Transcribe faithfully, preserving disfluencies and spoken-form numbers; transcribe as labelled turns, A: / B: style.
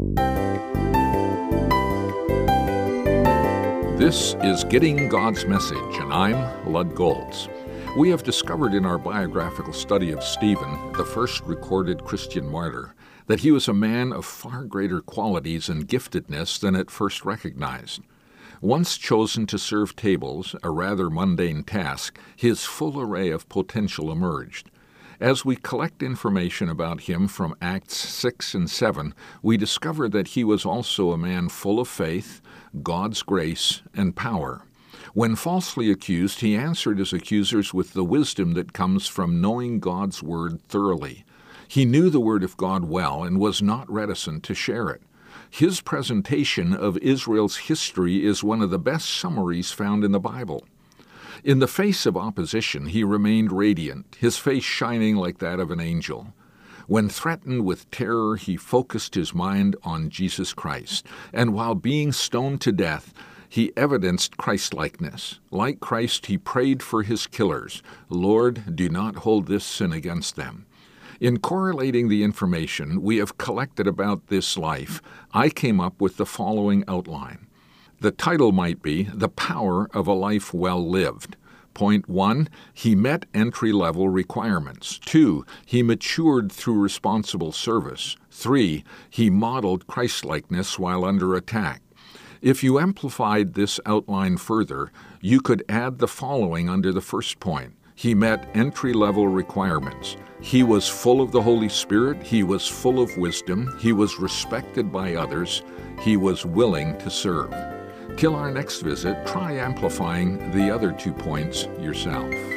A: This is Getting God's Message, and I'm Lud Golds. We have discovered in our biographical study of Stephen, the first recorded Christian martyr, that he was a man of far greater qualities and giftedness than at first recognized. Once chosen to serve tables, a rather mundane task, his full array of potential emerged. As we collect information about him from Acts six and seven, we discover that he was also a man full of faith, God's grace, and power. When falsely accused, he answered his accusers with the wisdom that comes from knowing God's word thoroughly. He knew the word of God well and was not reticent to share it. His presentation of Israel's history is one of the best summaries found in the Bible. In the face of opposition, he remained radiant, his face shining like that of an angel. When threatened with terror, he focused his mind on Jesus Christ, and while being stoned to death, he evidenced Christ-likeness. Like Christ, he prayed for his killers, "Lord, do not hold this sin against them." In correlating the information we have collected about this life, I came up with the following outline. The title might be The Power of a Life Well Lived. Point one, he met entry-level requirements. Two, he matured through responsible service. Three, he modeled Christ-likeness while under attack. If you amplified this outline further, you could add the following under the first point. He met entry-level requirements. He was full of the Holy Spirit. He was full of wisdom. He was respected by others. He was willing to serve. Till our next visit, try amplifying the other two points yourself.